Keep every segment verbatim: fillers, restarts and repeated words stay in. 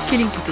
Céline Couté.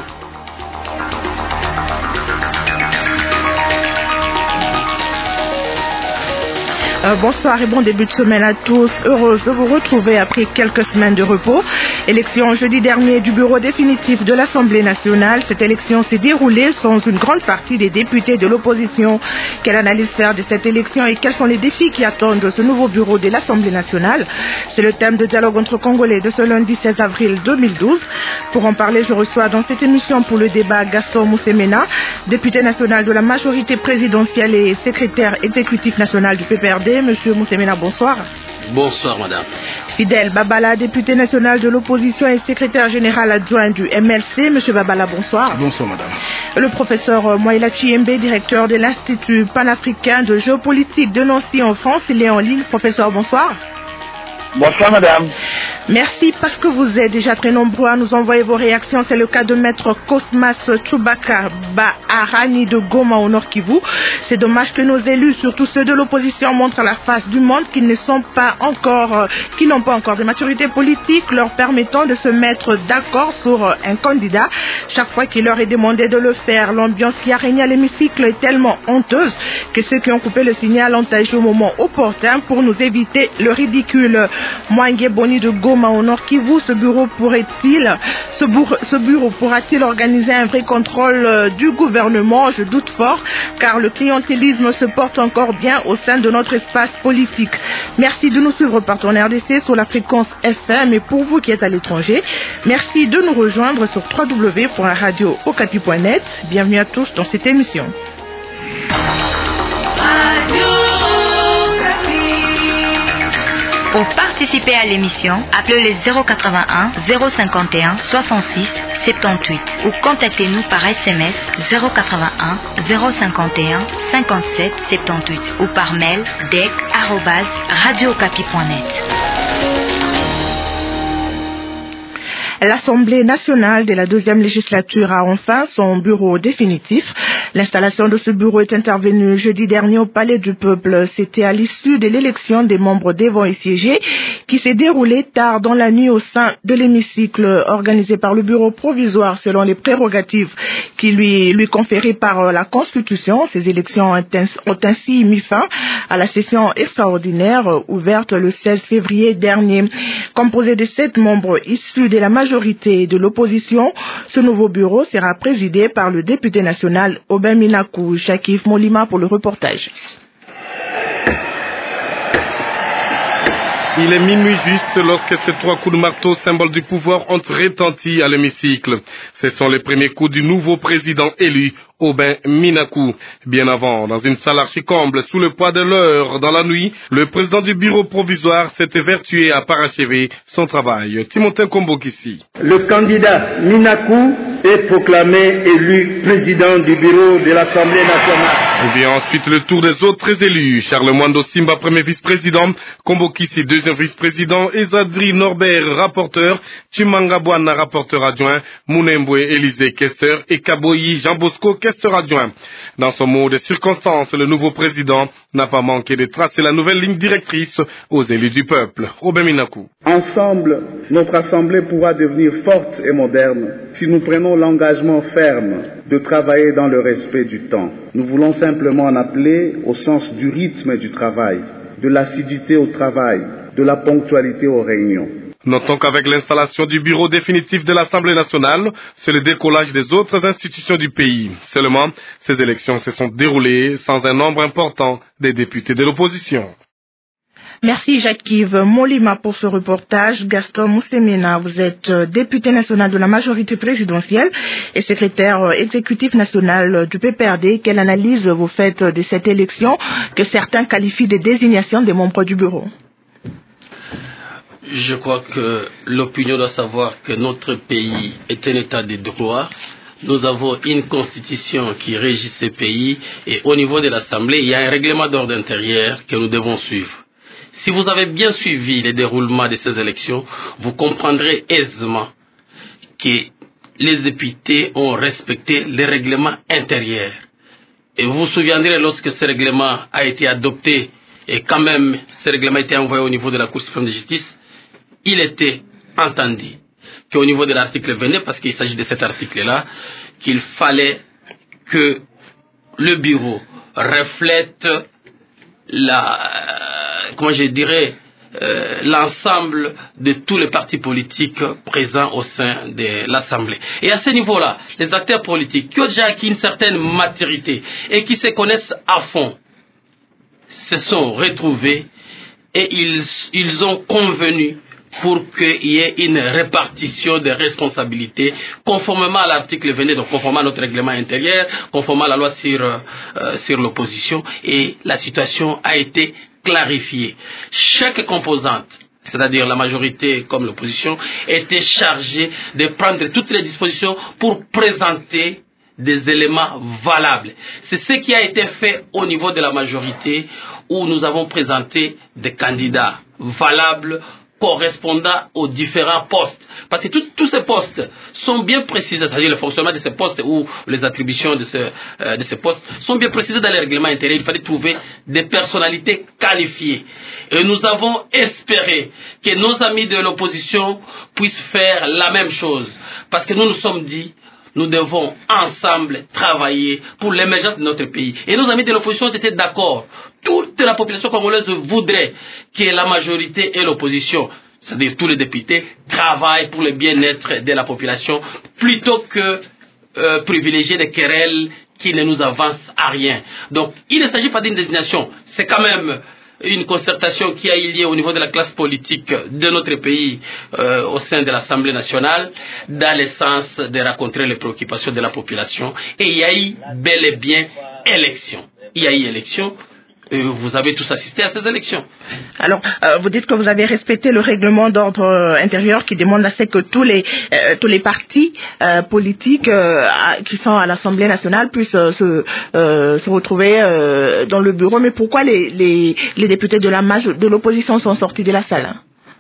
Euh, bonsoir et bon début de semaine à tous. Heureuse de vous retrouver après quelques semaines de repos. Élection jeudi dernier du bureau définitif de l'Assemblée nationale. Cette élection s'est déroulée sans une grande partie des députés de l'opposition. Quelle analyse faire de cette élection et quels sont les défis qui attendent ce nouveau bureau de l'Assemblée nationale? C'est le thème de dialogue entre Congolais de ce lundi seize avril deux mille douze. Pour en parler, je reçois dans cette émission pour le débat Gaston Moussemena, député national de la majorité présidentielle et secrétaire exécutif national du P P R D. Monsieur Moussemena, bonsoir. Bonsoir, madame. Fidèle Babala, député national de l'opposition et secrétaire général adjoint du M L C. Monsieur Babala, bonsoir. Bonsoir, madame. Le professeur Moïla Chiembe, directeur de l'Institut panafricain de géopolitique de Nancy en France. Il est en ligne. Professeur, bonsoir. Bonsoir, madame. Merci parce que vous êtes déjà très nombreux à nous envoyer vos réactions. C'est le cas de maître Cosmas Chubaka Baharani de Goma au Nord Kivu. C'est dommage que nos élus, surtout ceux de l'opposition, montrent à la face du monde qu'ils ne sont pas encore, euh, qu'ils n'ont pas encore de maturité politique leur permettant de se mettre d'accord sur euh, un candidat. Chaque fois qu'il leur est demandé de le faire, l'ambiance qui a régné à l'hémicycle est tellement honteuse que ceux qui ont coupé le signal ont agi au moment opportun pour nous éviter le ridicule. Mwange Boni de Goma au Nord Kivu, ce bureau pourrait-il, ce, bourg, ce bureau pourra-t-il organiser un vrai contrôle euh, du gouvernement? Je doute fort, car le clientélisme se porte encore bien au sein de notre espace politique. Merci de nous suivre par ton R D C sur la fréquence F M et pour vous qui êtes à l'étranger, merci de nous rejoindre sur w w w point radio okapi point net. Bienvenue à tous dans cette émission. Pour participer à l'émission, appelez le zéro quatre-vingt-un zéro cinquante et un soixante-six soixante-dix-huit ou contactez-nous par S M S zéro quatre-vingt-un zéro cinquante et un cinquante-sept soixante-dix-huit ou par mail dec arobase radio okapi point net. L'Assemblée nationale de la deuxième législature a enfin son bureau définitif. L'installation de ce bureau est intervenue jeudi dernier au Palais du Peuple. C'était à l'issue de l'élection des membres devant y siéger qui s'est déroulée tard dans la nuit au sein de l'hémicycle organisé par le bureau provisoire selon les prérogatives qui lui, lui conférées par la Constitution. Ces élections ont ainsi mis fin à la session extraordinaire ouverte le seize février dernier. Composé de sept membres issus de la majorité de l'opposition, ce nouveau bureau sera présidé par le député national Aubin Minakou. Chakif Molima pour le reportage. Il est minuit juste lorsque ces trois coups de marteau, symbole du pouvoir, ont retenti à l'hémicycle. Ce sont les premiers coups du nouveau président élu, Aubin Minakou. Bien avant, dans une salle archi-comble, sous le poids de l'heure, dans la nuit, le président du bureau provisoire s'est évertué à parachever son travail. Timothée Kombokissi. Le candidat Minakou est proclamé élu président du bureau de l'Assemblée nationale. Et bien ensuite le tour des autres élus. Charles Mwando Simba, premier vice-président, Kombokissi, deuxième vice-président, Ezadri Norbert, rapporteur, Chimanga Bwana, rapporteur adjoint, Mounembwe Élisée, questeur, et Kaboyi Jean Bosco, questeur adjoint. Dans son mot de circonstance, le nouveau président n'a pas manqué de tracer la nouvelle ligne directrice aux élus du peuple. Robin Minakou. Ensemble, notre Assemblée pourra devenir forte et moderne si nous prenons l'engagement ferme de travailler dans le respect du temps. Nous voulons simplement en appeler au sens du rythme du travail, de l'assiduité au travail, de la ponctualité aux réunions. Notons qu'avec l'installation du bureau définitif de l'Assemblée nationale, c'est le décollage des autres institutions du pays. Seulement, ces élections se sont déroulées sans un nombre important des députés de l'opposition. Merci Jacques-Yves Molima pour ce reportage. Gaston Moussemena, vous êtes député national de la majorité présidentielle et secrétaire exécutif national du P P R D. Quelle analyse vous faites de cette élection que certains qualifient de désignation des membres du bureau? Je crois que l'opinion doit savoir que notre pays est un état de droit. Nous avons une constitution qui régit ce pays et au niveau de l'Assemblée, il y a un règlement d'ordre intérieur que nous devons suivre. Si vous avez bien suivi le déroulement de ces élections, vous comprendrez aisément que les députés ont respecté les règlements intérieurs. Et vous vous souviendrez lorsque ce règlement a été adopté et quand même ce règlement a été envoyé au niveau de la Cour suprême de justice, il était entendu qu'au niveau de l'article vingt-neuf, parce qu'il s'agit de cet article-là, qu'il fallait que le bureau reflète la, comment je dirais, euh, l'ensemble de tous les partis politiques présents au sein de l'Assemblée. Et à ce niveau-là, les acteurs politiques qui ont déjà acquis une certaine maturité et qui se connaissent à fond se sont retrouvés et ils, ils ont convenu pour qu'il y ait une répartition des responsabilités conformément à l'article vingt-neuf, donc conformément à notre règlement intérieur, conformément à la loi sur, euh, sur l'opposition, et la situation a été clarifiée. Chaque composante, c'est-à-dire la majorité comme l'opposition, était chargée de prendre toutes les dispositions pour présenter des éléments valables. C'est ce qui a été fait au niveau de la majorité, où nous avons présenté des candidats valables correspondant aux différents postes. Parce que tous ces postes sont bien précisés, c'est-à-dire le fonctionnement de ces postes ou les attributions de, ce, euh, de ces postes sont bien précisés dans les règlements intérieurs. Il fallait trouver des personnalités qualifiées. Et nous avons espéré que nos amis de l'opposition puissent faire la même chose. Parce que nous nous sommes dit, nous devons ensemble travailler pour l'émergence de notre pays. Et nos amis de l'opposition étaient d'accord. Toute la population congolaise voudrait que la majorité et l'opposition, c'est-à-dire tous les députés, travaillent pour le bien-être de la population plutôt que euh, privilégier des querelles qui ne nous avancent à rien. Donc, il ne s'agit pas d'une désignation. C'est quand même une concertation qui a eu lieu au niveau de la classe politique de notre pays euh, au sein de l'Assemblée nationale dans le sens de rencontrer les préoccupations de la population. Et il y a eu bel et bien élection. Il y a eu élection. Vous avez tous assisté à ces élections. Alors, euh, vous dites que vous avez respecté le règlement d'ordre euh, intérieur qui demande à ce que tous les euh, tous les partis euh, politiques euh, à, qui sont à l'Assemblée nationale puissent euh, se, euh, se retrouver euh, dans le bureau. Mais pourquoi les, les, les députés de la maj- de l'opposition sont sortis de la salle?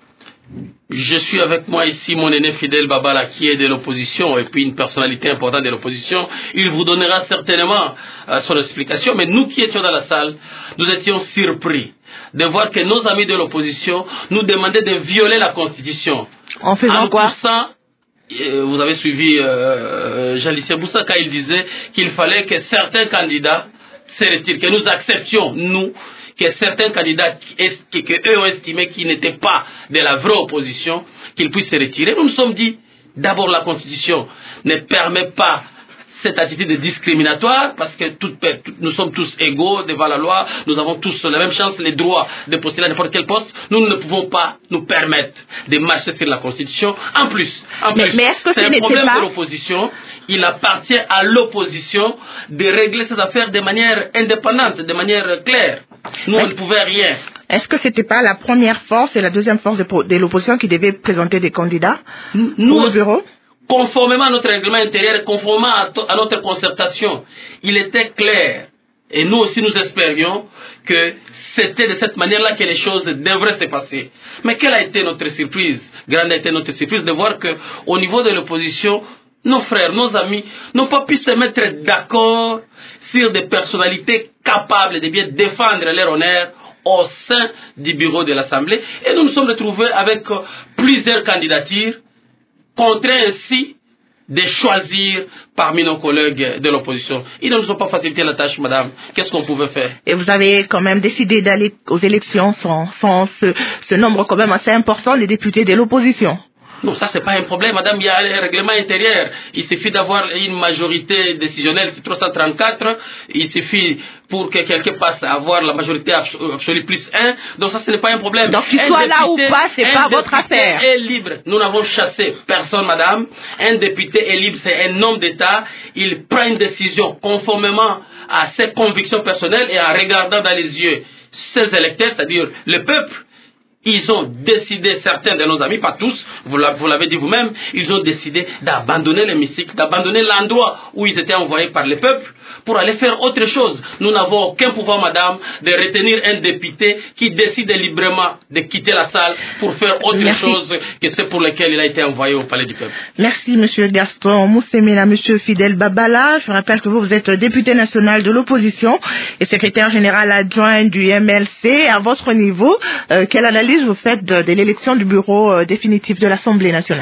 Je suis avec moi ici mon aîné Fidèle Babala qui est de l'opposition et puis une personnalité importante de l'opposition. Il vous donnera certainement euh, son explication. Mais nous qui étions dans la salle, nous étions surpris de voir que nos amis de l'opposition nous demandaient de violer la Constitution. En faisant en quoi? poussant, euh, vous avez suivi euh, Jean-Lucien Boussa quand il disait qu'il fallait que certains candidats se retirent, que nous acceptions, nous, que certains candidats que, que eux ont estimé qu'ils n'étaient pas de la vraie opposition, qu'ils puissent se retirer. Nous nous sommes dit, d'abord la Constitution ne permet pas cette attitude discriminatoire parce que tout, nous sommes tous égaux devant la loi, nous avons tous la même chance, les droits de postuler à n'importe quel poste. Nous ne pouvons pas nous permettre de marcher sur la Constitution. En plus, en mais, plus mais est-ce que c'est ce un problème pas... de l'opposition. Il appartient à l'opposition de régler ces affaires de manière indépendante, de manière claire. Nous, on ne pouvait rien. Est-ce que ce n'était pas la première force et la deuxième force de, de l'opposition qui devait présenter des candidats nous, au bureau? Conformément à notre règlement intérieur, conformément à, à notre concertation, il était clair, et nous aussi nous espérions que c'était de cette manière-là que les choses devraient se passer. Mais quelle a été notre surprise? Grande a été notre surprise de voir qu'au niveau de l'opposition, nos frères, nos amis n'ont pas pu se mettre d'accord sur des personnalités capables de bien défendre leur honneur au sein du bureau de l'Assemblée. Et nous nous sommes retrouvés avec plusieurs candidatures, contraints ainsi de choisir parmi nos collègues de l'opposition. Ils ne nous ont pas facilité la tâche, madame. Qu'est-ce qu'on pouvait faire? Et vous avez quand même décidé d'aller aux élections sans, sans ce, ce nombre quand même assez important de députés de l'opposition? Non, ça c'est pas un problème, madame, il y a un règlement intérieur. Il suffit d'avoir une majorité décisionnelle, c'est trois cent trente-quatre. Il suffit pour que quelqu'un passe à avoir la majorité absolue plus un. Donc ça, ce n'est pas un problème. Donc qu'il soit là ou pas, c'est pas votre affaire. Un député est libre. Nous n'avons chassé personne, madame. Un député est libre, c'est un homme d'État. Il prend une décision conformément à ses convictions personnelles et en regardant dans les yeux ses électeurs, c'est-à-dire le peuple. Ils ont décidé, certains de nos amis, pas tous, vous l'avez dit vous-même, ils ont décidé d'abandonner l'hémicycle, d'abandonner l'endroit où ils étaient envoyés par le peuple pour aller faire autre chose. Nous n'avons aucun pouvoir, madame, de retenir un député qui décide librement de quitter la salle pour faire autre Merci. chose que ce pour lequel il a été envoyé au palais du peuple. Merci, monsieur Gaston Moussemela, monsieur Fidèle Babala. Je rappelle que vous, vous êtes député national de l'opposition et secrétaire général adjoint du M L C. À votre niveau, euh, quelle analyse vous faites de, de l'élection du bureau euh, définitif de l'Assemblée nationale?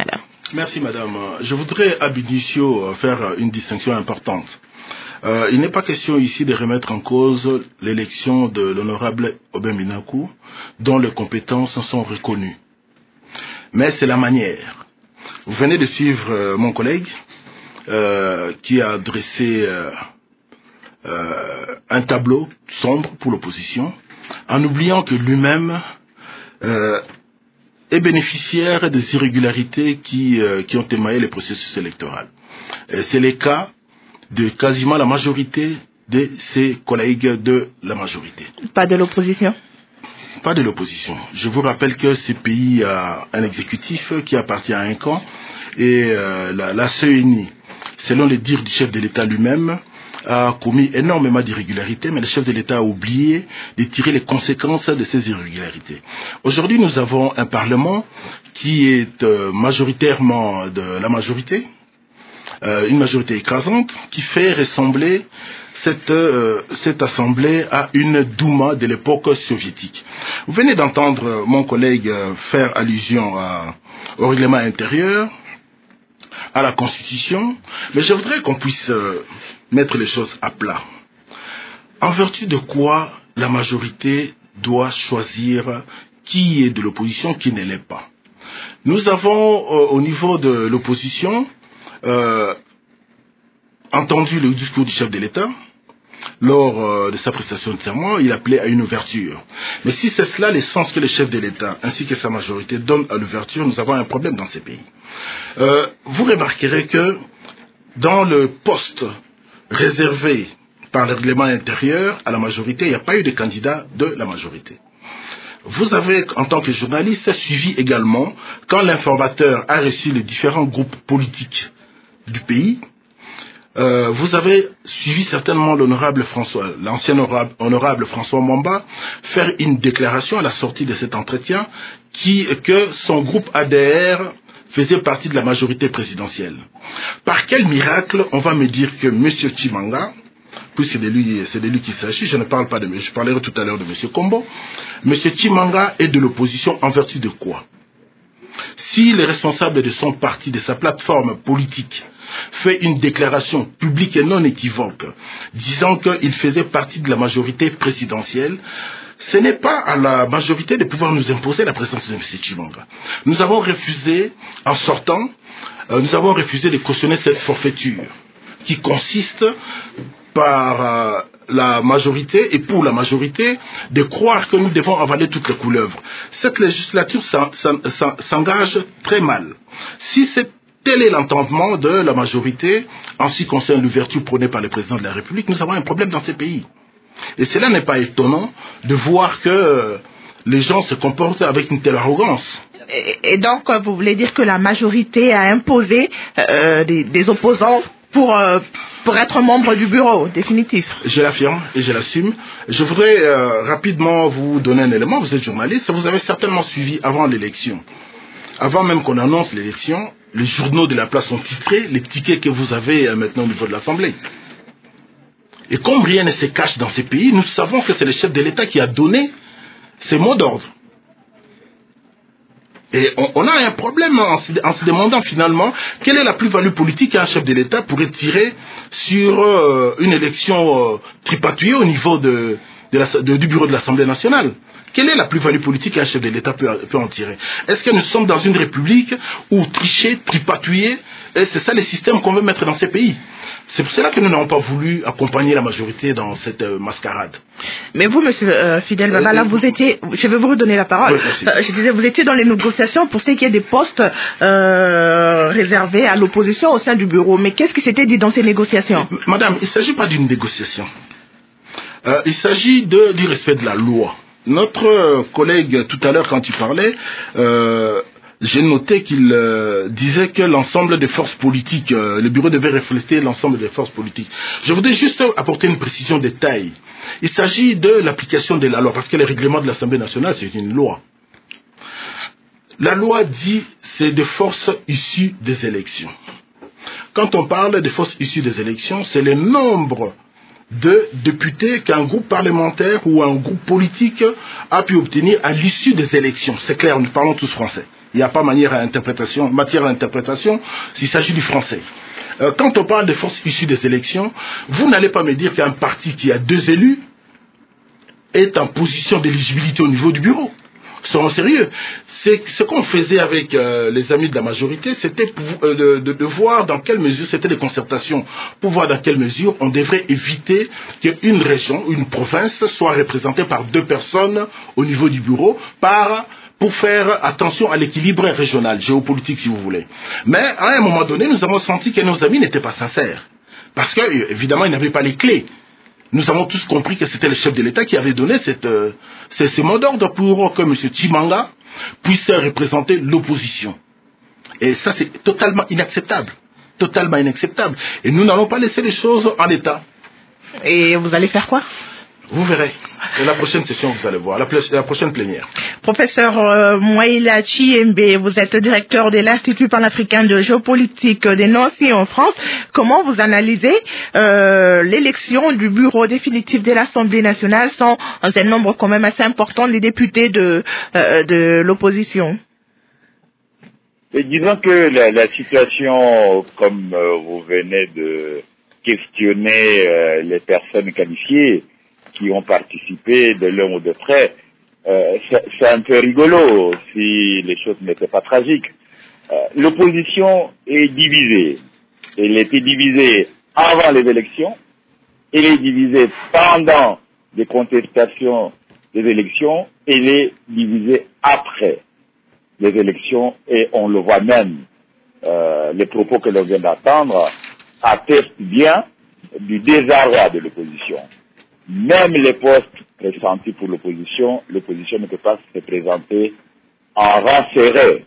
Merci madame. Je voudrais à Bidisio faire une distinction importante. Euh, il n'est pas question ici de remettre en cause l'élection de l'honorable Aubin Minakou, dont les compétences sont reconnues. Mais c'est la manière. Vous venez de suivre euh, mon collègue euh, qui a dressé euh, euh, un tableau sombre pour l'opposition, en oubliant que lui-même euh, est bénéficiaire des irrégularités qui, euh, qui ont émaillé les processus électoraux. Et c'est le cas de quasiment la majorité de ses collègues de la majorité. Pas de l'opposition? Pas de l'opposition. Je vous rappelle que ce pays a un exécutif qui appartient à un camp et euh, la, la C E N I, selon les dires du chef de l'État lui-même, a commis énormément d'irrégularités, mais le chef de l'État a oublié de tirer les conséquences de ces irrégularités. Aujourd'hui, nous avons un Parlement qui est euh, majoritairement de la majorité, euh, une majorité écrasante, qui fait ressembler cette, euh, cette assemblée à une Douma de l'époque soviétique. Vous venez d'entendre mon collègue faire allusion à, au règlement intérieur, à la Constitution, mais je voudrais qu'on puisse euh, mettre les choses à plat. En vertu de quoi la majorité doit choisir qui est de l'opposition, qui ne l'est pas. Nous avons euh, au niveau de l'opposition euh, entendu le discours du chef de l'État. Lors euh, de sa prestation de serment, il appelait à une ouverture. Mais si c'est cela l'essence que le chef de l'État ainsi que sa majorité donnent à l'ouverture, nous avons un problème dans ces pays. Euh, vous remarquerez que dans le poste réservé par le règlement intérieur à la majorité, il n'y a pas eu de candidat de la majorité. Vous avez, en tant que journaliste, suivi également quand l'informateur a reçu les différents groupes politiques du pays. Euh, vous avez suivi certainement l'honorable François, l'ancien honorable, honorable François Mwamba, faire une déclaration à la sortie de cet entretien qui, que son groupe A D R faisait partie de la majorité présidentielle. Par quel miracle on va me dire que M. Tshimanga, puisque de lui, c'est de lui qu'il s'agit, je ne parle pas de M. je parlerai tout à l'heure de M. Kombo, M. Tshimanga est de l'opposition en vertu de quoi? Si le responsable de son parti, de sa plateforme politique, fait une déclaration publique et non équivoque, disant qu'il faisait partie de la majorité présidentielle, ce n'est pas à la majorité de pouvoir nous imposer la présence de M. Tshimanga. Nous avons refusé, en sortant, euh, nous avons refusé de cautionner cette forfaiture, qui consiste par euh, la majorité et pour la majorité de croire que nous devons avaler toutes les couleuvres. Cette législature s'engage très mal. Si c'est tel est l'entendement de la majorité en ce qui concerne l'ouverture prônée par le président de la République, nous avons un problème dans ces pays. Et cela n'est pas étonnant de voir que les gens se comportent avec une telle arrogance. Et, et donc, vous voulez dire que la majorité a imposé euh, des, des opposants pour, euh, pour être membre du bureau définitif? Je l'affirme et je l'assume. Je voudrais euh, rapidement vous donner un élément. Vous êtes journaliste, vous avez certainement suivi avant l'élection. Avant même qu'on annonce l'élection, les journaux de la place ont titré les tickets que vous avez euh, maintenant au niveau de l'Assemblée. Et comme rien ne se cache dans ces pays, nous savons que c'est le chef de l'État qui a donné ces mots d'ordre. Et on, on a un problème en se, en se demandant finalement quelle est la plus-value politique qu'un chef de l'État pourrait tirer sur euh, une élection euh, tripatouillée au niveau de, de la, de, du bureau de l'Assemblée nationale. Quelle est la plus-value politique qu'un chef de l'État peut, peut en tirer? Est-ce que nous sommes dans une république où tricher, tripatouiller, c'est ça le système qu'on veut mettre dans ces pays? C'est pour cela que nous n'avons pas voulu accompagner la majorité dans cette euh, mascarade. Mais vous, monsieur euh, Fidèle Babala, euh, vous étiez, je vais vous redonner la parole. Oui, euh, je disais, vous étiez dans les négociations pour ce qui est des postes euh, réservés à l'opposition au sein du bureau. Mais qu'est-ce qui s'était dit dans ces négociations? Madame, il ne s'agit pas d'une négociation. Euh, il s'agit de, du respect de la loi. Notre collègue, tout à l'heure, quand il parlait, euh, j'ai noté qu'il euh, disait que l'ensemble des forces politiques, euh, le bureau devait refléter l'ensemble des forces politiques. Je voudrais juste apporter une précision de taille. Il s'agit de l'application de la loi, parce que le règlement de l'Assemblée nationale, c'est une loi. La loi dit c'est des forces issues des élections. Quand on parle des forces issues des élections, c'est le nombre de députés qu'un groupe parlementaire ou un groupe politique a pu obtenir à l'issue des élections. C'est clair, nous parlons tous français. Il n'y a pas manière à interprétation, matière à interprétation s'il s'agit du français. Euh, quand on parle des forces issues des élections, vous n'allez pas me dire qu'un parti qui a deux élus est en position d'éligibilité au niveau du bureau. Soyons sérieux. C'est ce qu'on faisait avec euh, les amis de la majorité, c'était pour, euh, de, de, de voir dans quelle mesure, c'était des concertations, pour voir dans quelle mesure on devrait éviter qu'une région, une province soit représentée par deux personnes au niveau du bureau, par, pour faire attention à l'équilibre régional, géopolitique si vous voulez. Mais à un moment donné, nous avons senti que nos amis n'étaient pas sincères. Parce que, évidemment, ils n'avaient pas les clés. Nous avons tous compris que c'était le chef de l'État qui avait donné cette, euh, ce, ce mot d'ordre pour que M. Tshimanga puisse représenter l'opposition. Et ça, c'est totalement inacceptable. Totalement inacceptable. Et nous n'allons pas laisser les choses en l'état. Et vous allez faire quoi? Vous verrez. Et la prochaine session, vous allez voir. La, la prochaine plénière. Professeur euh, Mouaïla Tchiembe, vous êtes directeur de l'Institut panafricain de géopolitique de Nancy en France. Comment vous analysez euh, l'élection du bureau définitif de l'Assemblée nationale sans un nombre quand même assez important des députés de, euh, de l'opposition? Et disons que la, la situation, comme euh, vous venez de questionner euh, les personnes qualifiées qui ont participé de l'un ou de près, euh, c'est un peu rigolo si les choses n'étaient pas tragiques. Euh, L'opposition est divisée. Elle était divisée avant les élections, elle est divisée pendant les contestations des élections, elle est divisée après les élections, et on le voit même, euh, les propos que l'on vient d'entendre attestent bien du désarroi de l'opposition. Même les postes pressentis pour l'opposition, l'opposition ne peut pas se présenter en rang serré.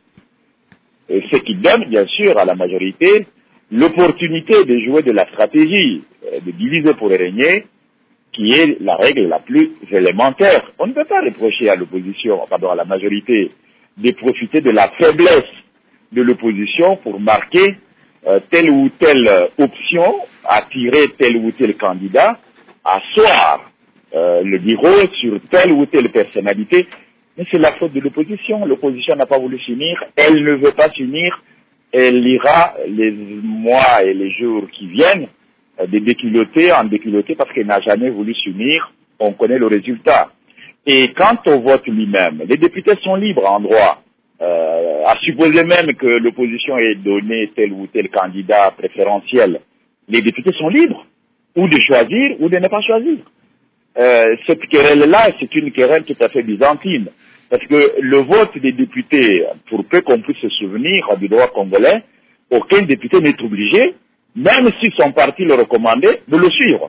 Et ce qui donne, bien sûr, à la majorité l'opportunité de jouer de la stratégie, de diviser pour régner, qui est la règle la plus élémentaire. On ne peut pas reprocher à l'opposition, pardon, à la majorité, de profiter de la faiblesse de l'opposition pour marquer euh, telle ou telle option, attirer tel ou tel candidat, asseoir euh, le bureau sur telle ou telle personnalité. Mais c'est la faute de l'opposition. L'opposition n'a pas voulu s'unir, elle ne veut pas s'unir, elle ira les mois et les jours qui viennent euh, de déculotté en déculotté parce qu'elle n'a jamais voulu s'unir. On connaît le résultat. Et quant au vote lui-même, les députés sont libres en droit, euh, à supposer même que l'opposition ait donné tel ou tel candidat préférentiel. Les députés sont libres, ou de choisir, ou de ne pas choisir. Euh, cette querelle-là, c'est une querelle tout à fait byzantine, parce que le vote des députés, pour peu qu'on puisse se souvenir du droit congolais, aucun député n'est obligé, même si son parti le recommandait, de le suivre.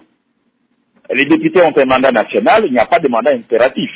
Les députés ont un mandat national, il n'y a pas de mandat impératif.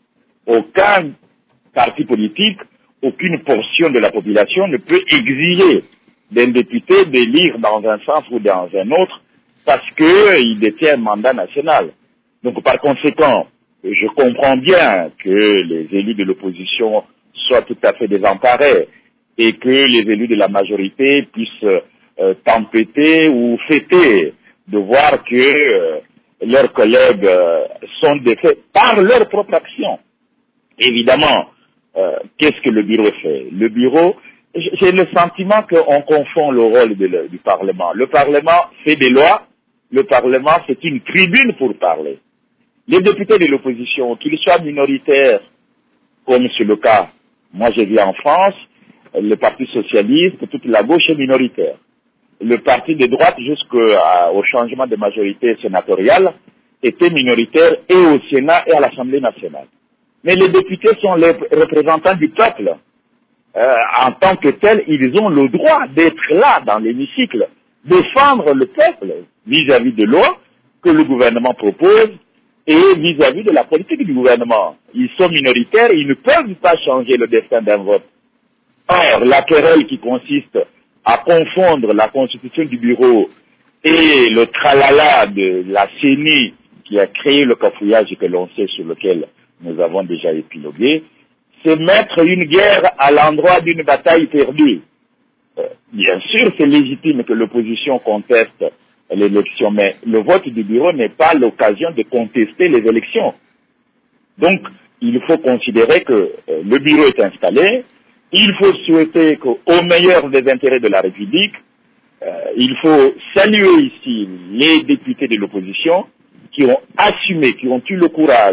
Aucun parti politique, aucune portion de la population ne peut exiger d'un député d'élire dans un sens ou dans un autre parce qu'il détient un mandat national. Donc par conséquent, je comprends bien que les élus de l'opposition soient tout à fait désemparés et que les élus de la majorité puissent euh, tempêter ou fêter de voir que euh, leurs collègues euh, sont défaits par leur propre action. Évidemment, euh, qu'est-ce que le bureau fait? Le bureau, j'ai le sentiment qu'on confond le rôle de le, du Parlement. Le Parlement fait des lois, le Parlement c'est une tribune pour parler. Les députés de l'opposition, qu'ils soient minoritaires, comme c'est le cas, moi j'ai vu en France, le Parti socialiste, toute la gauche est minoritaire. Le parti de droite, jusqu'au changement de majorité sénatoriale, était minoritaire et au Sénat et à l'Assemblée nationale. Mais les députés sont les représentants du peuple. Euh, en tant que tels, ils ont le droit d'être là dans l'hémicycle, défendre le peuple vis-à-vis de lois que le gouvernement propose et vis-à-vis de la politique du gouvernement. Ils sont minoritaires, ils ne peuvent pas changer le destin d'un vote. Or, la querelle qui consiste à confondre la constitution du bureau et le tralala de la C E N I qui a créé le cafouillage que l'on sait sur lequel nous avons déjà épilogué, c'est mettre une guerre à l'endroit d'une bataille perdue. Euh, bien sûr, c'est légitime que l'opposition conteste l'élection, mais le vote du bureau n'est pas l'occasion de contester les élections. Donc, il faut considérer que euh, le bureau est installé, il faut souhaiter qu'au meilleur des intérêts de la République, euh, il faut saluer ici les députés de l'opposition qui ont assumé, qui ont eu le courage,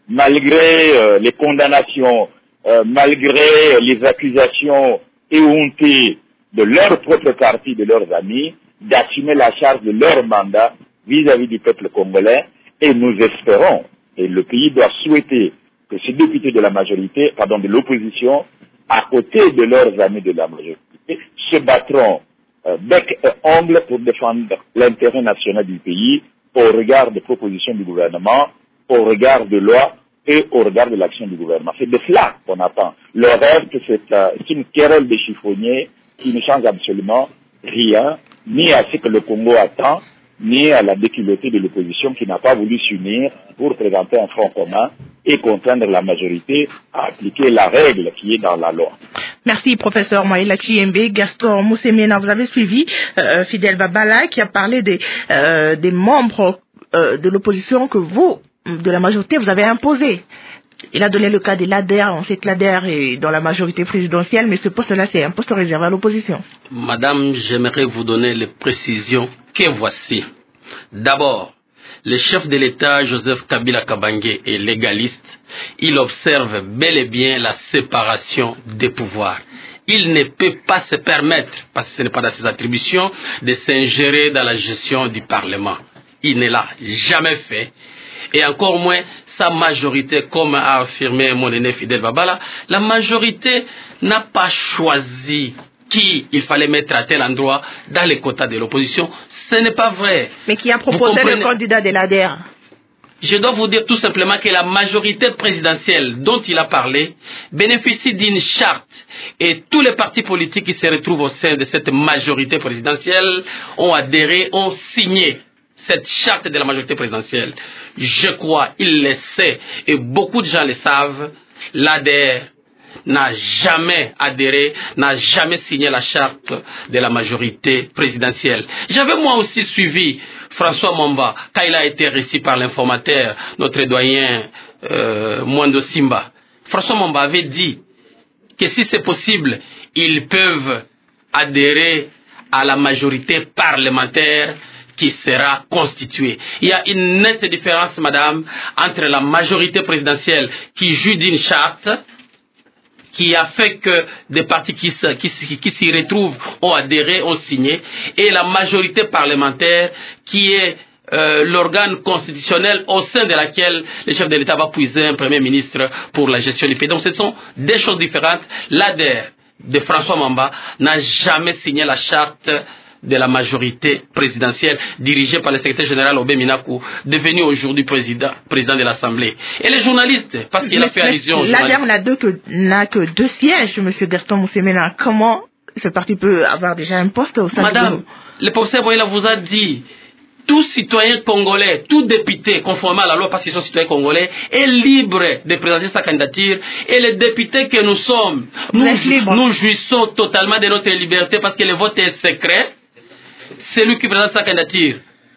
malgré euh, les condamnations, euh, malgré les accusations éhontées de leur propre parti, de leurs amis, d'assumer la charge de leur mandat vis-à-vis du peuple congolais. Et nous espérons, et le pays doit souhaiter, que ces députés de la majorité, pardon, de l'opposition, à côté de leurs amis de la majorité, se battront euh, bec et ongle pour défendre l'intérêt national du pays au regard des propositions du gouvernement, au regard de loi et au regard de l'action du gouvernement. C'est de cela qu'on attend. Le reste, c'est euh, une querelle de chiffonniers qui ne change absolument rien, ni à ce que le Congo attend, ni à la déculottée de l'opposition qui n'a pas voulu s'unir pour présenter un front commun et contraindre la majorité à appliquer la règle qui est dans la loi. Merci, professeur Maïla Chiembe. Gaston Moussemena, vous avez suivi euh, Fidel Babala qui a parlé des, euh, des membres euh, de l'opposition que vous, de la majorité, vous avez imposés. Il a donné le cas de l'A D E R. On sait que l'A D E R est dans la majorité présidentielle, mais ce poste-là, c'est un poste réservé à l'opposition. Madame, j'aimerais vous donner les précisions que voici. D'abord, le chef de l'État, Joseph Kabila Kabange, est légaliste. Il observe bel et bien la séparation des pouvoirs. Il ne peut pas se permettre, parce que ce n'est pas dans ses attributions, de s'ingérer dans la gestion du Parlement. Il ne l'a jamais fait. Et encore moins sa majorité, comme a affirmé mon aîné Fidel Babala, la majorité n'a pas choisi qui il fallait mettre à tel endroit dans les quotas de l'opposition. Ce n'est pas vrai. Mais qui a proposé le candidat de l'A D E R? Je dois vous dire tout simplement que la majorité présidentielle dont il a parlé bénéficie d'une charte et tous les partis politiques qui se retrouvent au sein de cette majorité présidentielle ont adhéré, ont signé cette charte de la majorité présidentielle. Je crois, il le sait et beaucoup de gens le savent, l'A D E R n'a jamais adhéré, n'a jamais signé la charte de la majorité présidentielle. J'avais moi aussi suivi François Momba quand il a été reçu par l'informateur, notre doyen euh, Mwando Simba. François Momba avait dit que si c'est possible, ils peuvent adhérer à la majorité parlementaire qui sera constituée. Il y a une nette différence, madame, entre la majorité présidentielle qui joue d'une charte qui a fait que des partis qui, qui, qui s'y retrouvent ont adhéré, ont signé, et la majorité parlementaire qui est euh, l'organe constitutionnel au sein de laquelle le chef de l'État va puiser un premier ministre pour la gestion du pays. Donc ce sont des choses différentes. L'A D E R de François Mamba n'a jamais signé la charte de la majorité présidentielle dirigée par le secrétaire général Obé Minakou, devenu aujourd'hui président, président de l'Assemblée. Et les journalistes, parce qu'il a fait allusion aux journalistes. L'A D E R n'a que, que deux sièges, M. Gaston Moussemena. Comment ce parti peut avoir déjà un poste au sein de Madame, le professeur Boyela vous a dit, tout citoyen congolais, tout député conformément à la loi parce qu'ils sont citoyens congolais est libre de présenter sa candidature et les députés que nous sommes, nous, nous jouissons totalement de notre liberté parce que le vote est secret. Celui qui présente sa candidature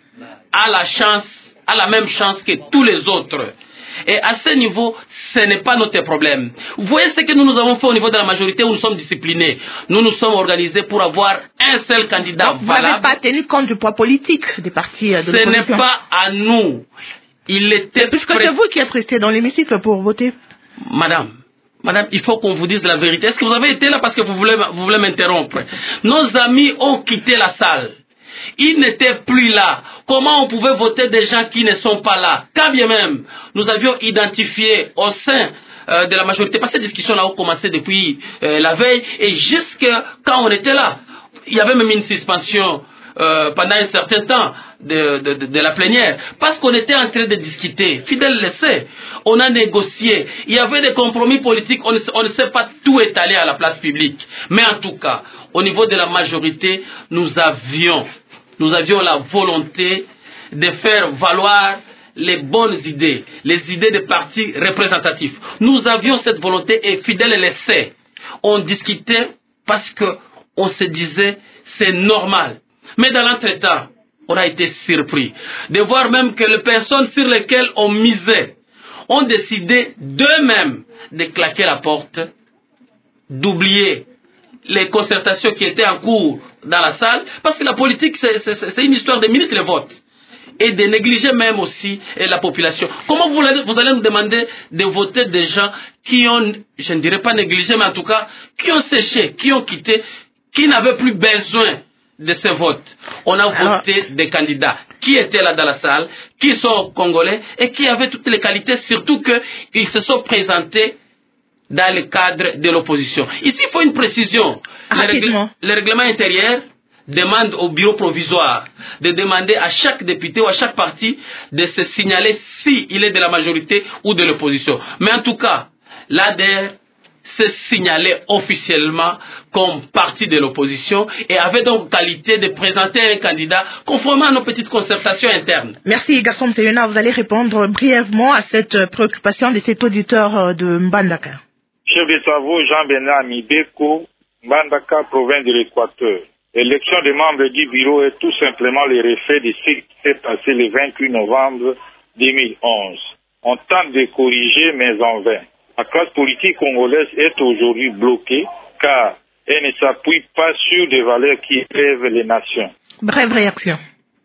a la chance, a la même chance que tous les autres. Et à ce niveau, ce n'est pas notre problème. Vous voyez ce que nous, nous avons fait au niveau de la majorité où nous sommes disciplinés. Nous nous sommes organisés pour avoir un seul candidat Donc, valable. Vous n'avez pas tenu compte du poids politique des partis de l'opposition. Ce n'est pas à nous. Il était puisque c'est vous qui êtes resté dans l'hémicycle pour voter. Madame, Madame, il faut qu'on vous dise la vérité. Est-ce que vous avez été là parce que vous voulez, vous voulez m'interrompre? Nos amis ont quitté la salle. Ils n'étaient plus là. Comment on pouvait voter des gens qui ne sont pas là? Quand bien même, nous avions identifié au sein euh, de la majorité, parce que ces discussions-là ont commencé depuis euh, la veille, et jusqu'à quand on était là, il y avait même une suspension euh, pendant un certain temps de, de, de, de la plénière, parce qu'on était en train de discuter. Fidèle le sait, on a négocié, il y avait des compromis politiques, on ne, on ne sait pas tout étaler à la place publique. Mais en tout cas, au niveau de la majorité, nous avions Nous avions la volonté de faire valoir les bonnes idées, les idées des partis représentatifs. Nous avions cette volonté et Fidèle le sait. On discutait parce qu'on se disait c'est normal. Mais dans l'entretemps, on a été surpris de voir même que les personnes sur lesquelles on misait ont décidé d'eux-mêmes de claquer la porte d'oublier les concertations qui étaient en cours dans la salle, parce que la politique, c'est une histoire de minutes, le vote. Et de négliger même aussi la population. Comment vous allez, vous allez nous demander de voter des gens qui ont, je ne dirais pas négligé, mais en tout cas, qui ont séché, qui ont quitté, qui n'avaient plus besoin de ces votes. On a Alors, voté des candidats qui étaient là dans la salle, qui sont congolais et qui avaient toutes les qualités, surtout qu'ils se sont présentés dans le cadre de l'opposition. Ici, il faut une précision. Le, règle, le règlement intérieur demande au bureau provisoire de demander à chaque député ou à chaque parti de se signaler s'il est de la majorité ou de l'opposition. Mais en tout cas, l'A D R s'est signalé officiellement comme parti de l'opposition et avait donc qualité de présenter un candidat conformément à nos petites concertations internes. Merci Gaston Mteyona, vous allez répondre brièvement à cette préoccupation de cet auditeur de Mbandaka. Chef de travaux Jean-Bernard Mibeko, Mbandaka, province de l'Équateur. L'élection des membres du bureau est tout simplement le reflet de ce qui s'est passé le vingt-huit novembre deux mille onze. On tente de corriger, mais en vain. La classe politique congolaise est aujourd'hui bloquée car elle ne s'appuie pas sur des valeurs qui élèvent les nations. Brève réaction.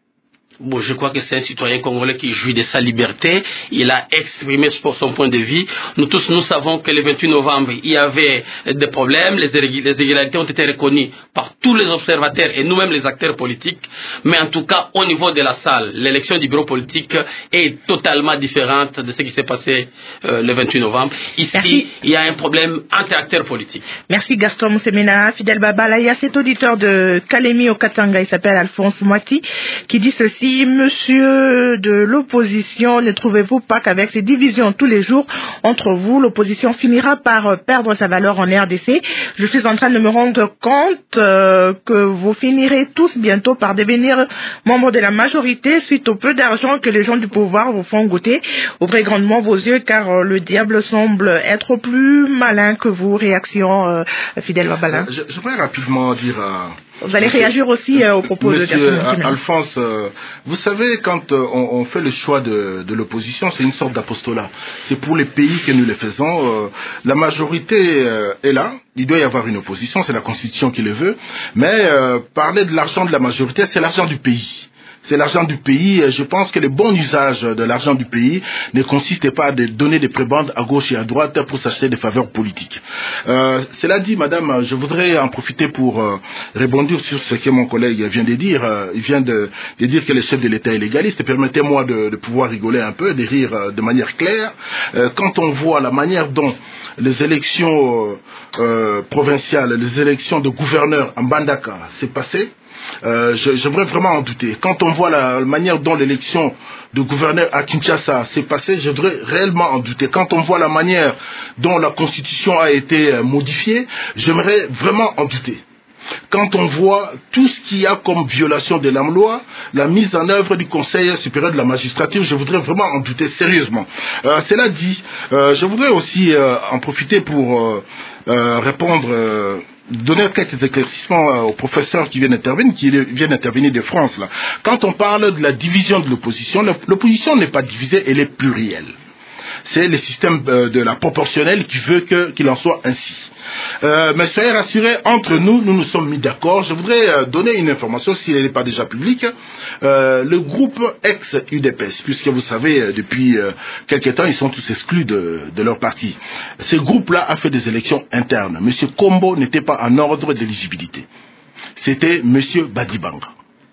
Bon, je crois que c'est un citoyen congolais qui jouit de sa liberté. Il a exprimé son point de vue. Nous tous, nous savons que le vingt-huit novembre, il y avait des problèmes. Les irrégularités ont été reconnues par tous les observateurs et nous-mêmes les acteurs politiques. Mais en tout cas, au niveau de la salle, l'élection du bureau politique est totalement différente de ce qui s'est passé euh, le vingt-huit novembre. Ici, Merci. Il y a un problème entre acteurs politiques. Merci Gaston Moussemena. Fidèle Babala, il y a cet auditeur de Kalemi au Katanga, il s'appelle Alphonse Moiti, qui dit ceci. Monsieur de l'opposition, ne trouvez-vous pas qu'avec ces divisions tous les jours entre vous, l'opposition finira par perdre sa valeur en R D C? Je suis en train de me rendre compte euh, que vous finirez tous bientôt par devenir membres de la majorité suite au peu d'argent que les gens du pouvoir vous font goûter. Ouvrez grandement vos yeux car euh, le diable semble être plus malin que vous. Réaction, euh, Fidèle Babala. Je, je voudrais rapidement dire... Euh... Vous allez réagir aussi euh, au propos Monsieur de Gaston Alphonse, euh, vous savez, quand euh, on, on fait le choix de, de l'opposition, c'est une sorte d'apostolat. C'est pour les pays que nous le faisons. Euh, la majorité euh, est là. Il doit y avoir une opposition, c'est la Constitution qui le veut. Mais euh, parler de l'argent de la majorité, c'est l'argent du pays. C'est l'argent du pays. Je pense que le bon usage de l'argent du pays ne consiste pas à donner des prébendes à gauche et à droite pour s'acheter des faveurs politiques. Euh, cela dit, madame, je voudrais en profiter pour euh, rebondir sur ce que mon collègue vient de dire. Euh, il vient de, de dire que le chef de l'État est légaliste. Permettez-moi de, de pouvoir rigoler un peu, de rire euh, de manière claire. Euh, quand on voit la manière dont les élections euh, euh, provinciales, les élections de gouverneurs en Mbandaka s'est passé, Euh, j'aimerais vraiment en douter. Quand on voit la manière dont l'élection de gouverneur à Kinshasa s'est passée, je voudrais réellement en douter. Quand on voit la manière dont la Constitution a été modifiée, j'aimerais vraiment en douter. Quand on voit tout ce qu'il y a comme violation de la loi, la mise en œuvre du Conseil supérieur de la magistrature, je voudrais vraiment en douter sérieusement. Euh, cela dit, euh, je voudrais aussi euh, en profiter pour euh, euh, répondre... Euh, donner quelques éclaircissements aux professeurs qui viennent intervenir, qui viennent intervenir de France, là. Quand on parle de la division de l'opposition, l'opposition n'est pas divisée, elle est plurielle. C'est le système de la proportionnelle qui veut que, qu'il en soit ainsi. Euh, mais soyez rassurés, entre nous, nous nous sommes mis d'accord. Je voudrais euh, donner une information, si elle n'est pas déjà publique. Euh, le groupe ex-U D P S, puisque vous savez, euh, depuis euh, quelque temps, ils sont tous exclus de, de leur parti. Ce groupe-là a fait des élections internes. Monsieur Kombo n'était pas en ordre d'éligibilité. C'était Monsieur Badibanga.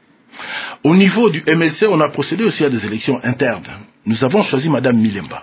Au niveau du M L C, on a procédé aussi à des élections internes. Nous avons choisi Madame Milemba.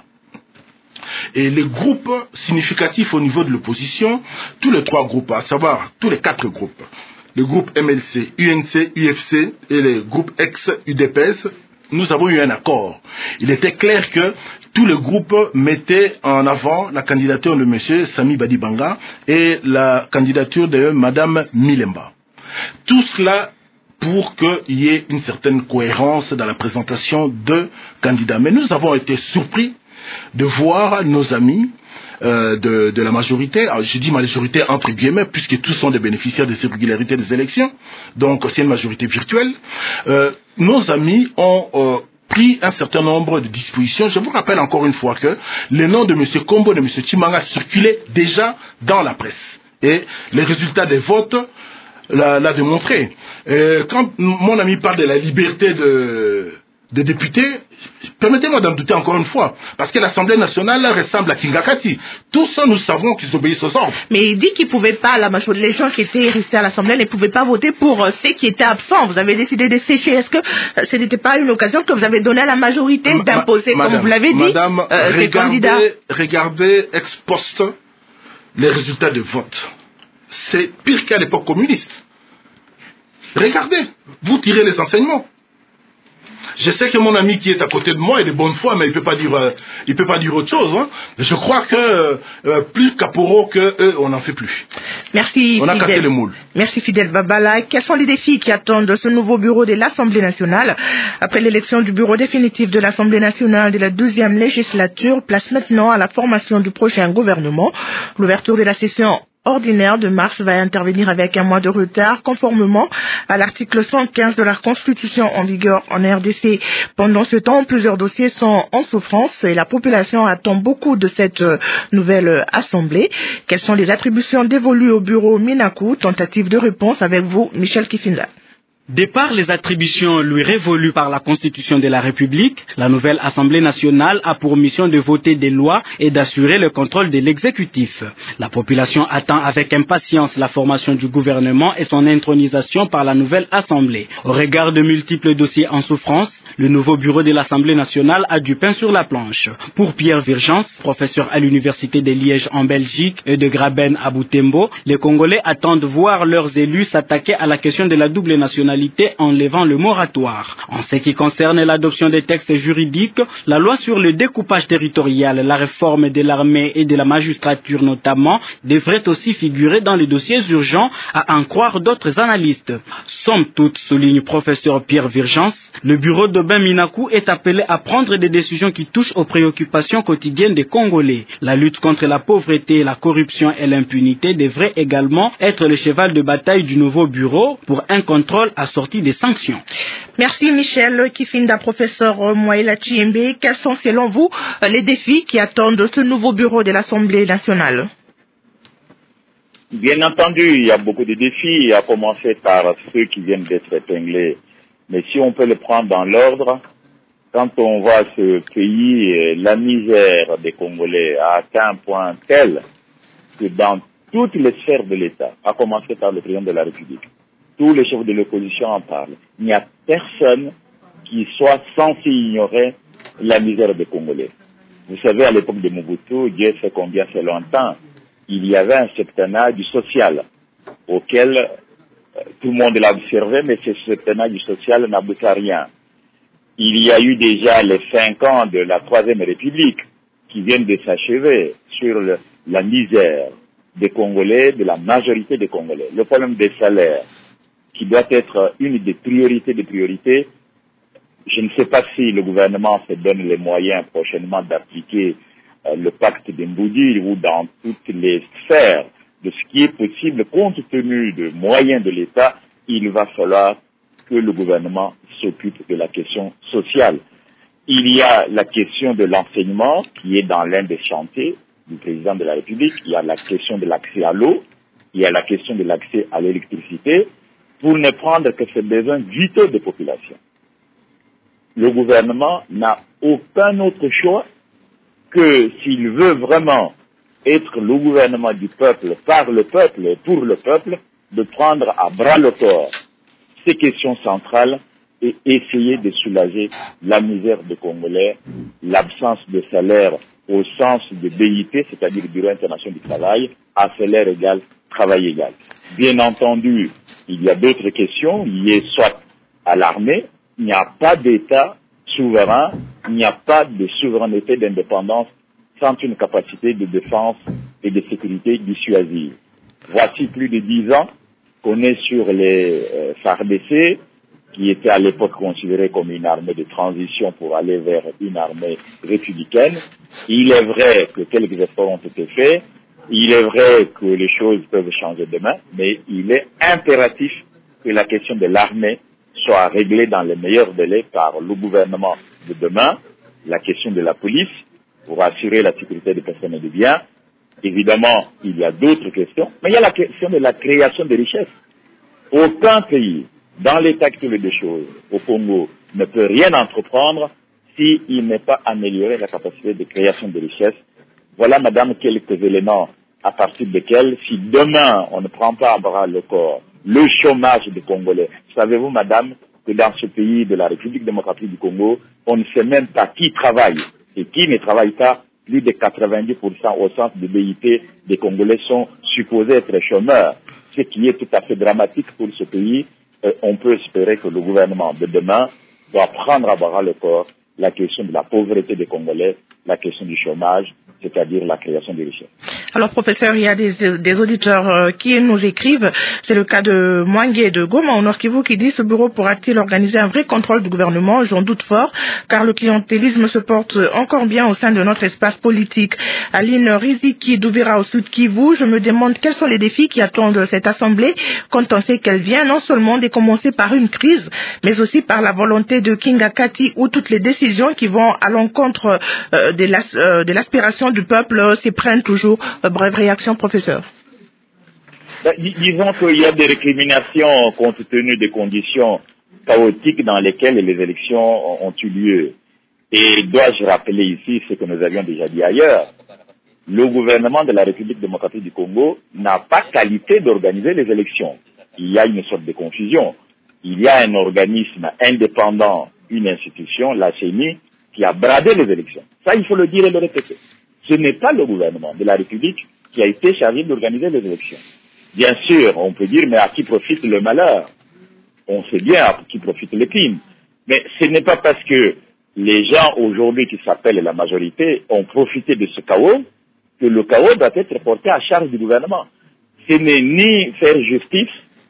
Et les groupes significatifs au niveau de l'opposition, tous les trois groupes, à savoir tous les quatre groupes, le groupe M L C, U N C, U F C et le groupe ex-U D P S, nous avons eu un accord. Il était clair que tous les groupes mettaient en avant la candidature de M. Sami Badibanga et la candidature de Mme Milemba. Tout cela pour qu'il y ait une certaine cohérence dans la présentation de candidats. Mais nous avons été surpris de voir nos amis euh, de, de la majorité, alors je dis majorité entre guillemets, puisque tous sont des bénéficiaires des irrégularités des élections, donc c'est une majorité virtuelle. Euh, nos amis ont euh, pris un certain nombre de dispositions. Je vous rappelle encore une fois que le nom de M. Kombo et de M. Chimanga circulaient déjà dans la presse. Et les résultats des votes l'a, l'a démontré. Et quand mon ami parle de la liberté de, des députés, permettez-moi d'en douter encore une fois, parce que l'Assemblée nationale ressemble à Kingakati. Tous ça, nous savons qu'ils obéissent aux ordres. Mais il dit qu'ils ne pouvaient pas, la majorité, les gens qui étaient restés à l'Assemblée ne pouvaient pas voter pour euh, ceux qui étaient absents. Vous avez décidé de sécher. Est-ce que euh, ce n'était pas une occasion que vous avez donné à la majorité ma, d'imposer, madame, comme vous l'avez dit, madame, euh, regardez, des candidats? Regardez ex post les résultats de vote. C'est pire qu'à l'époque communiste. Regardez, vous tirez les enseignements. Je sais que mon ami qui est à côté de moi est de bonne foi, mais il peut pas dire, euh, il peut pas dire autre chose. Hein. Je crois que euh, plus Caporo que eux, on n'en fait plus. Merci. On a Fidel. cassé le moule. Merci Fidel Babala. Quels sont les défis qui attendent ce nouveau bureau de l'Assemblée nationale après l'élection du bureau définitif de l'Assemblée nationale de la douzième législature? Place maintenant à la formation du prochain gouvernement. L'ouverture de la session ordinaire de mars va intervenir avec un mois de retard, conformément à l'article cent quinze de la Constitution en vigueur en R D C. Pendant ce temps, plusieurs dossiers sont en souffrance et la population attend beaucoup de cette nouvelle assemblée. Quelles sont les attributions dévolues au bureau Minaku? Tentative de réponse avec vous, Michel Kifinda. De par les attributions lui révolues par la Constitution de la République, la nouvelle Assemblée nationale a pour mission de voter des lois et d'assurer le contrôle de l'exécutif. La population attend avec impatience la formation du gouvernement et son intronisation par la nouvelle Assemblée. Au regard de multiples dossiers en souffrance, le nouveau bureau de l'Assemblée nationale a du pain sur la planche. Pour Pierre Virgence, professeur à l'Université de Liège en Belgique et de Graben à Butembo, les Congolais attendent voir leurs élus s'attaquer à la question de la double nationalité en levant le moratoire. En ce qui concerne l'adoption des textes juridiques, la loi sur le découpage territorial, la réforme de l'armée et de la magistrature notamment, devrait aussi figurer dans les dossiers urgents, à en croire d'autres analystes. Somme toute, souligne professeur Pierre Virgence, le bureau d'Aubin Minaku est appelé à prendre des décisions qui touchent aux préoccupations quotidiennes des Congolais. La lutte contre la pauvreté, la corruption et l'impunité devrait également être le cheval de bataille du nouveau bureau pour un contrôle assorti des sanctions. Merci Michel Kifinda, professeur Moïla Chiembe. Quels sont selon vous les défis qui attendent ce nouveau bureau de l'Assemblée nationale? Bien entendu, il y a beaucoup de défis, à commencer par ceux qui viennent d'être épinglés. Mais si on peut le prendre dans l'ordre, quand on voit ce pays, la misère des Congolais a atteint un point tel que dans toutes les sphères de l'État, à commencer par le président de la République, tous les chefs de l'opposition en parlent. Il n'y a personne qui soit censé ignorer la misère des Congolais. Vous savez, à l'époque de Mobutu, Dieu sait combien c'est longtemps, il y avait un septennat du social auquel euh, tout le monde l'a observé, mais ce septennat du social n'aboutit à rien. Il y a eu déjà les cinq ans de la Troisième République qui viennent de s'achever sur le, la misère des Congolais, de la majorité des Congolais. Le problème des salaires, qui doit être une des priorités des priorités. Je ne sais pas si le gouvernement se donne les moyens prochainement d'appliquer euh, le pacte d'Imboudi ou dans toutes les sphères de ce qui est possible compte tenu des moyens de l'État, il va falloir que le gouvernement s'occupe de la question sociale. Il y a la question de l'enseignement qui est dans l'un des chantiers du président de la République. Il y a la question de l'accès à l'eau, il y a la question de l'accès à l'électricité, pour ne prendre que ces besoins vitaux des populations. Le gouvernement n'a aucun autre choix que, s'il veut vraiment être le gouvernement du peuple, par le peuple et pour le peuple, de prendre à bras le corps ces questions centrales et essayer de soulager la misère des Congolais, l'absence de salaire au sens de B I T, c'est-à-dire Bureau international du travail, à salaire égal, travail égal. Bien entendu, il y a d'autres questions liées soit à l'armée, il n'y a pas d'État souverain, il n'y a pas de souveraineté d'indépendance sans une capacité de défense et de sécurité dissuasive. Voici plus de dix ans qu'on est sur les euh, F A R D C, qui était à l'époque considérée comme une armée de transition pour aller vers une armée républicaine. Il est vrai que quelques efforts ont été faits, il est vrai que les choses peuvent changer demain, mais il est impératif que la question de l'armée soit réglée dans les meilleurs délais par le gouvernement de demain, la question de la police pour assurer la sécurité des personnes et des biens, Évidemment, il y a d'autres questions, mais il y a la question de la création de richesses. Aucun pays, dans l'état actuel des choses, au Congo, ne peut rien entreprendre s'il n'est pas amélioré la capacité de création de richesses. Voilà, madame, quelques éléments à partir desquels, si demain on ne prend pas à bras le corps le chômage des Congolais, savez-vous, madame, que dans ce pays de la République démocratique du Congo, on ne sait même pas qui travaille et qui ne travaille pas. Plus de quatre-vingt-dix pour cent au centre de B I P des Congolais sont supposés être chômeurs, ce qui est tout à fait dramatique pour ce pays. Euh, on peut espérer que le gouvernement de demain doit prendre à bras le corps la question de la pauvreté des Congolais, la question du chômage, c'est-à-dire la création de richesses. Alors, professeur, il y a des, des auditeurs euh, qui nous écrivent. C'est le cas de Mwangue de Goma, au Nord Kivu, qui dit: ce bureau pourra-t-il organiser un vrai contrôle du gouvernement? J'en doute fort, car le clientélisme se porte encore bien au sein de notre espace politique. Aline Riziki d'Ouvira au Sud Kivu, je me demande quels sont les défis qui attendent cette assemblée, quand on sait qu'elle vient non seulement de commencer par une crise, mais aussi par la volonté de Kinga Kati, où toutes les décisions qui vont à l'encontre euh, de, l'as, euh, de l'aspiration du peuple euh, s'y prennent toujours. Euh, brève réaction, professeur. Ben, disons qu'il y a des récriminations compte tenu des conditions chaotiques dans lesquelles les élections ont eu lieu. Et dois-je rappeler ici ce que nous avions déjà dit ailleurs? Le gouvernement de la République démocratique du Congo n'a pas qualité d'organiser les élections. Il y a une sorte de confusion. Il y a un organisme indépendant, une institution, la C E N I, qui a bradé les élections. Ça, il faut le dire et le répéter. Ce n'est pas le gouvernement de la République qui a été chargé d'organiser les élections. Bien sûr, on peut dire, mais à qui profite le malheur? On sait bien à qui profite l'épine. Mais ce n'est pas parce que les gens aujourd'hui qui s'appellent la majorité ont profité de ce chaos que le chaos doit être porté à charge du gouvernement. Ce n'est ni faire justice,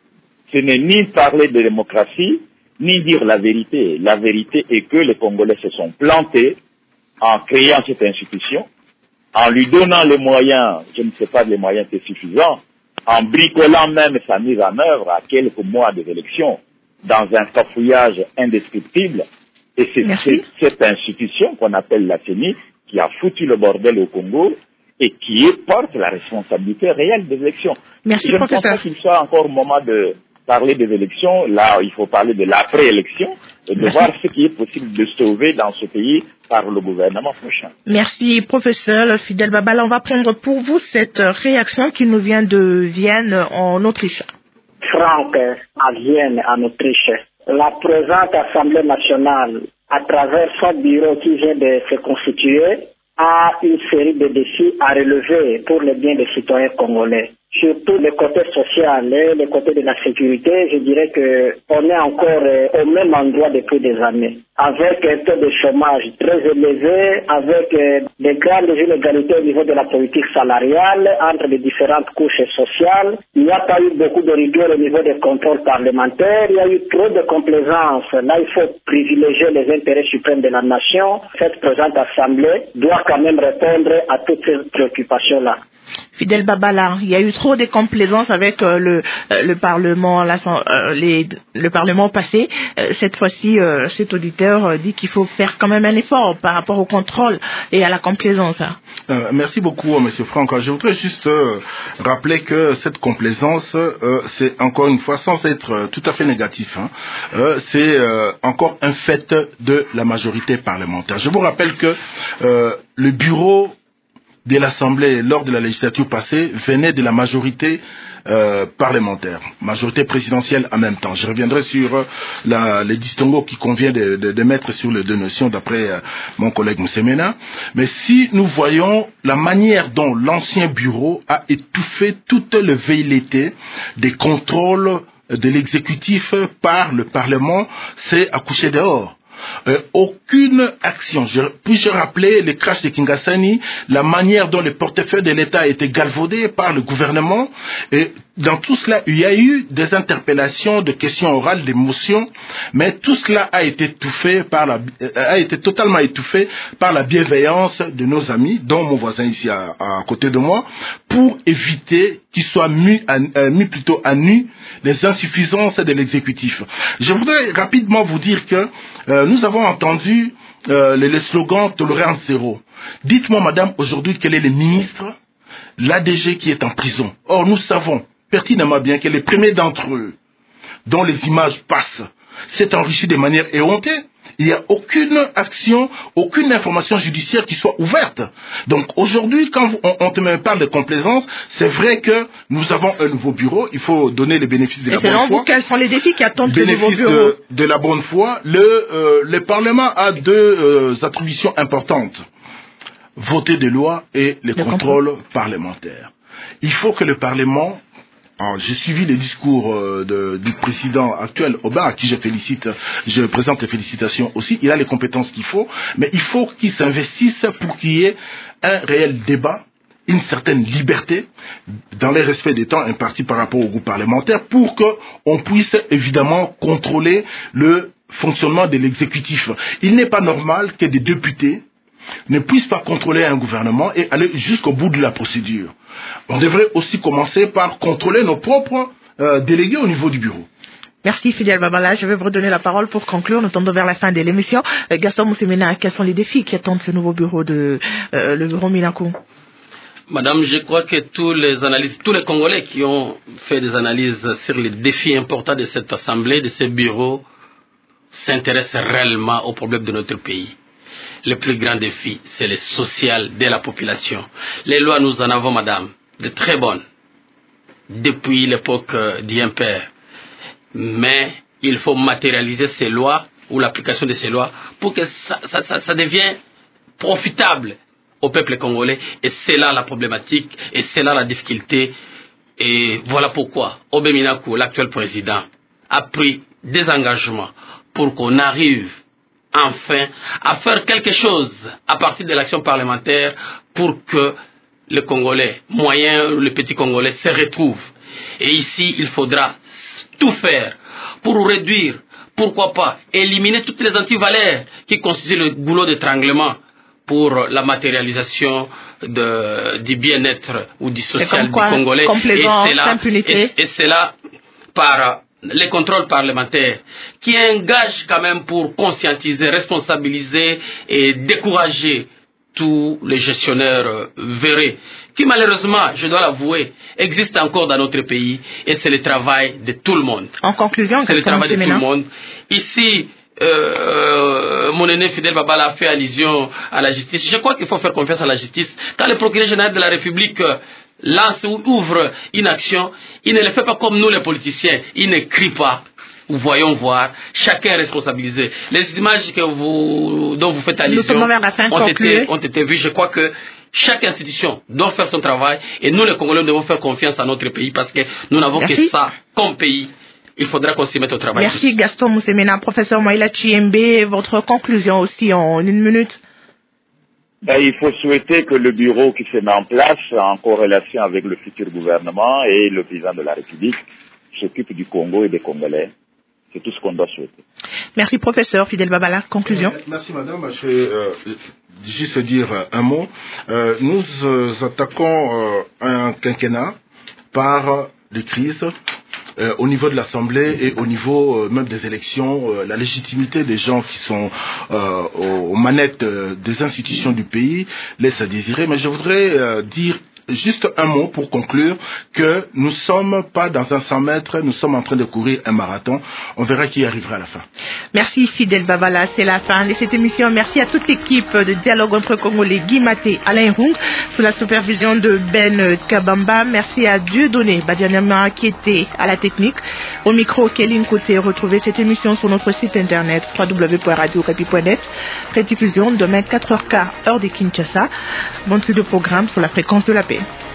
ce n'est ni parler de démocratie, ni dire la vérité. La vérité est que les Congolais se sont plantés en créant cette institution, en lui donnant les moyens, je ne sais pas les moyens qui sont suffisants, en bricolant même sa mise en œuvre à quelques mois des élections, dans un cafouillage indescriptible. Et c'est, c'est cette institution qu'on appelle la C E N I qui a foutu le bordel au Congo et qui porte la responsabilité réelle des élections. Merci, je professeur. ne pense pas qu'il soit encore au moment de parler des élections. Là, il faut parler de l'après-élection et de Merci. voir ce qui est possible de sauver dans ce pays par le gouvernement prochain. Merci, professeur Fidel Babala. On va prendre pour vous cette réaction qui nous vient de Vienne, en Autriche. Franck, à Vienne, en Autriche. La présente Assemblée nationale, à travers son bureau qui vient de se constituer, a une série de défis à relever pour le bien des citoyens congolais. Surtout le côté social et le côté de la sécurité, je dirais que on est encore euh, au même endroit depuis des années. Avec un taux de chômage très élevé, avec euh, des grandes inégalités au niveau de la politique salariale entre les différentes couches sociales. Il n'y a pas eu beaucoup de rigueur au niveau des contrôles parlementaires. Il y a eu trop de complaisance. Là, il faut privilégier les intérêts suprêmes de la nation. Cette présente assemblée doit quand même répondre à toutes ces préoccupations-là. Fidel Babala, il y a eu trop de complaisance avec euh, le, euh, le Parlement, la, euh, les, le Parlement passé. Euh, cette fois-ci, euh, cet auditeur euh, dit qu'il faut faire quand même un effort par rapport au contrôle et à la complaisance. Hein. Euh, merci beaucoup, Monsieur Franck. Je voudrais juste euh, rappeler que cette complaisance, euh, c'est encore une fois, sans être euh, tout à fait négatif, hein, euh, c'est euh, encore un fait de la majorité parlementaire. Je vous rappelle que euh, le bureau de l'Assemblée lors de la législature passée venait de la majorité euh, parlementaire, majorité présidentielle en même temps. Je reviendrai sur euh, la, les distinguos qui convient de, de, de mettre sur les deux notions d'après euh, mon collègue Moussemena. Mais si nous voyons la manière dont l'ancien bureau a étouffé toute le velléité des contrôles de l'exécutif par le Parlement, c'est à coucher dehors. Euh, aucune action. Je, puis-je rappeler le crash de Kingasani, la manière dont le portefeuille de l'État a été galvaudé par le gouvernement, et dans tout cela, il y a eu des interpellations, des questions orales, des motions, mais tout cela a été étouffé par la, a été totalement étouffé par la bienveillance de nos amis, dont mon voisin ici à, à côté de moi, pour éviter qu'il soit mis, à, euh, mis plutôt à nu les insuffisances de l'exécutif. Je voudrais rapidement vous dire que euh, nous avons entendu euh, le, le slogan tolérance zéro. Dites-moi, madame, aujourd'hui, quel est le ministre l'A D G qui est en prison. Or, nous savons pertinemment bien que les premiers d'entre eux, dont les images passent, s'est enrichi de manière éhontée. Il n'y a aucune action, aucune information judiciaire qui soit ouverte. Donc aujourd'hui, quand on, on te parle de complaisance, c'est vrai que nous avons un nouveau bureau, il faut donner les bénéfices de Et la bonne selon foi. vous, quels sont les défis qui attendent ce nouveau Bénéfice bureau? de, de la bonne foi, le, euh, le Parlement a deux euh, attributions importantes. Voter des lois et les le contrôles contrôle. parlementaires. Il faut que le Parlement... Alors, j'ai suivi les discours euh, de, du président actuel, Oba, à qui je félicite, je présente les félicitations aussi. Il a les compétences qu'il faut, mais il faut qu'il s'investisse pour qu'il y ait un réel débat, une certaine liberté, dans les respects des temps impartis par rapport au groupe parlementaire, pour qu'on puisse évidemment contrôler le fonctionnement de l'exécutif. Il n'est pas normal que des députés ne puissent pas contrôler un gouvernement et aller jusqu'au bout de la procédure. On devrait aussi commencer par contrôler nos propres euh, délégués au niveau du bureau. Merci Fidèle Babala. Je vais vous redonner la parole pour conclure. Nous tendons vers la fin de l'émission. Euh, Gaston Moussemena, quels sont les défis qui attendent ce nouveau bureau de euh, le bureau Minakou? Madame, je crois que tous les analystes, tous les Congolais qui ont fait des analyses sur les défis importants de cette assemblée, de ce bureau, s'intéressent réellement aux problèmes de notre pays. Le plus grand défi, c'est le social de la population. Les lois, nous en avons, madame, de très bonnes, depuis l'époque euh, du Impère. Mais il faut matérialiser ces lois, ou l'application de ces lois, pour que ça, ça, ça, ça devienne profitable au peuple congolais. Et c'est là la problématique, et c'est là la difficulté. Et voilà pourquoi Obé Minakou, l'actuel président, a pris des engagements pour qu'on arrive enfin à faire quelque chose à partir de l'action parlementaire pour que le Congolais moyen, le petit Congolais se retrouve. Et ici, il faudra tout faire pour réduire, pourquoi pas, éliminer toutes les antivaleurs qui constituent le goulot d'étranglement pour la matérialisation de, du bien-être ou du social du Congolais. Et c'est là, et, et c'est là par les contrôles parlementaires, qui est un gage quand même pour conscientiser, responsabiliser et décourager tous les gestionnaires euh, véreux, qui malheureusement, je dois l'avouer, existent encore dans notre pays, et c'est le travail de tout le monde. En conclusion, c'est le travail de tout le monde. Ici, euh, mon aîné Fidèle Babala a fait allusion à la justice. Je crois qu'il faut faire confiance à la justice. Quand le procureur général de la République euh, lance ou ouvre une action, il ne le fait pas comme nous les politiciens, il n'écrit pas. Voyons voir, chacun est responsabilisé. Les images que vous, dont vous faites allusion ont été, ont été vues. Je crois que chaque institution doit faire son travail et nous les Congolais devons faire confiance à notre pays parce que nous n'avons que ça comme pays. Il faudra qu'on s'y mette au travail. Merci tous. Gaston Moussemena. Professeur Maïla Chiembe, votre conclusion aussi en une minute. Ben, il faut souhaiter que le bureau qui se met en place en corrélation avec le futur gouvernement et le président de la République s'occupe du Congo et des Congolais. C'est tout ce qu'on doit souhaiter. Merci professeur Fidèle Babala. Conclusion. Merci madame. Je vais euh, juste dire un mot. Euh, nous euh, attaquons euh, un quinquennat par des crises. Euh, au niveau de l'Assemblée et au niveau euh, même des élections, euh, la légitimité des gens qui sont euh, aux, aux manettes euh, des institutions du pays laisse à désirer. Mais je voudrais euh, dire juste un mot pour conclure que nous sommes pas dans un cent mètres, nous sommes en train de courir un marathon. On verra qui arrivera à la fin. Merci Fidèle Babala, c'est la fin de cette émission. Merci à toute l'équipe de Dialogue entre Congolais, Guy Maté, Alain Rung, sous la supervision de Ben Kabamba. Merci à Dieudonné Badianama qui était à la technique. Au micro, Kéline Côté. Retrouvez cette émission sur notre site internet w w w point radio okapi point net. Rediffusion demain quatre heures quinze heure de Kinshasa. Bon suite de programme sur la fréquence de la paix.